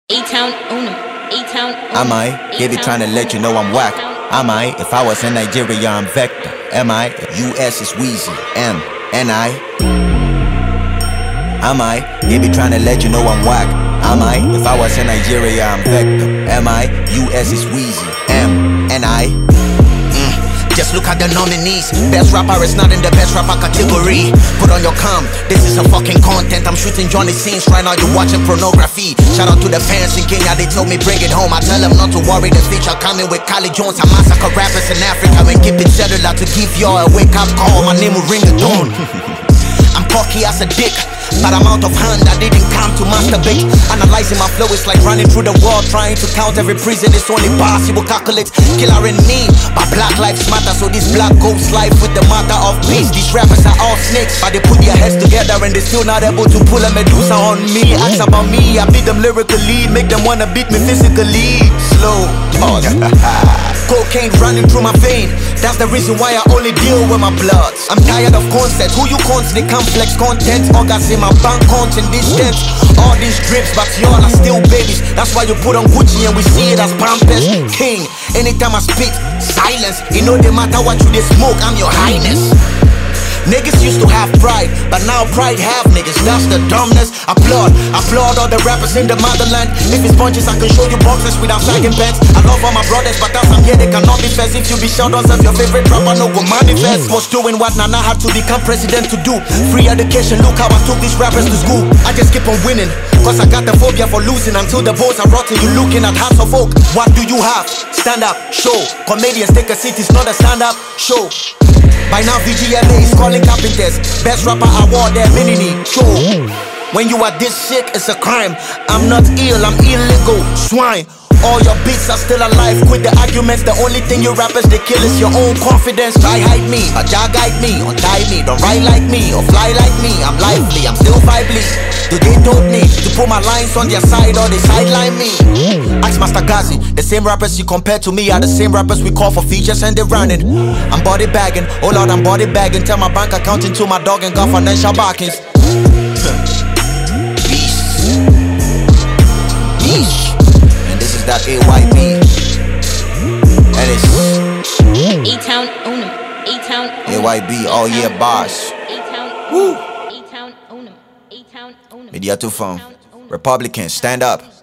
A-Town own 'em. A-Town own 'em. Am I? They be trying to let you know I'm whack. Am I? If I was in Nigeria, I'm Vector. Am I? US is Wheezy. M-N-I. Am I? They be trying to let you know I'm whack. Am I? If I was in Nigeria, I'm Vector. Am I? US is Wheezy. M-N-I. Just look at the nominees. Best rapper is not in the best rapper category. Put on your cam, this is a fucking content. I'm shooting Johnny scenes right now, you're watching pornography. Shout out to the fans in Kenya, they told me bring it home. I tell them not to worry, the feature coming with Kali Jones. I massacre rappers in Africa and keep it cellular to give y'all a wake up call. My name will ring the dawn. I'm cocky as a dick, but I'm out of hand, I didn't come to masturbate. Analyzing my flow is like running through the world, trying to count every prison. It's only possible calculate. Killer in me, but black lives matter. So this black ghost life with the matter of peace. These rappers are all snakes, but they put their heads together and they still not able to pull a Medusa on me. Ask about me, I beat them lyrically, make them wanna beat me physically. Slow, pause. Cocaine running through my vein, that's the reason why I only deal with my bloods. I'm tired of concepts, who you cons, they complex content. Organs in my bank account in distance. All these drips, but y'all are still babies. That's why you put on Gucci and we see it as Pampers. King, anytime I spit, silence. It no matter what you they smoke, I'm your highness. Niggas used to have pride, but now pride have niggas, that's the dumbness. Applaud all the rappers in the motherland. If it's punches, I can show you boxes without sagging pants. I love all my brothers, but as I'm here, they cannot be fast. If you be shout outs of your favorite rapper, no go manifest. Was doing what Nana had to become president to do. Free education, look how I took these rappers to school. I just keep on winning, cause I got the phobia for losing. Until the bones are rotten, you looking at hearts of oak. What do you have? Stand up, show. Comedians take a seat, it's not a stand-up show. By now VGMA is calling carpenters. Best rapper award, they're mini show. When you are this sick, it's a crime. I'm not ill, I'm illegal, swine. All your beats are still alive, quit the arguments. The only thing you rappers they kill is your own confidence. Try hide me, or jag guide me, or tie me. Don't ride like me, or fly like me. I'm lively, I'm still vibely. Do they don't need to put my lines on their side or they sideline me? Ask Master Gazi, the same rappers you compare to me are the same rappers we call for features and they're running. I'm body bagging, oh Lord, I'm body bagging. Tell my bank account into my dog and got financial backings. Beast. And this is that AYB. And it's A-Town own 'em. A-Town own 'em. AYB all year boss. A-Town Woo. A-Town own 'em. A-Town own 'em. Media to phone. Republicans, stand up.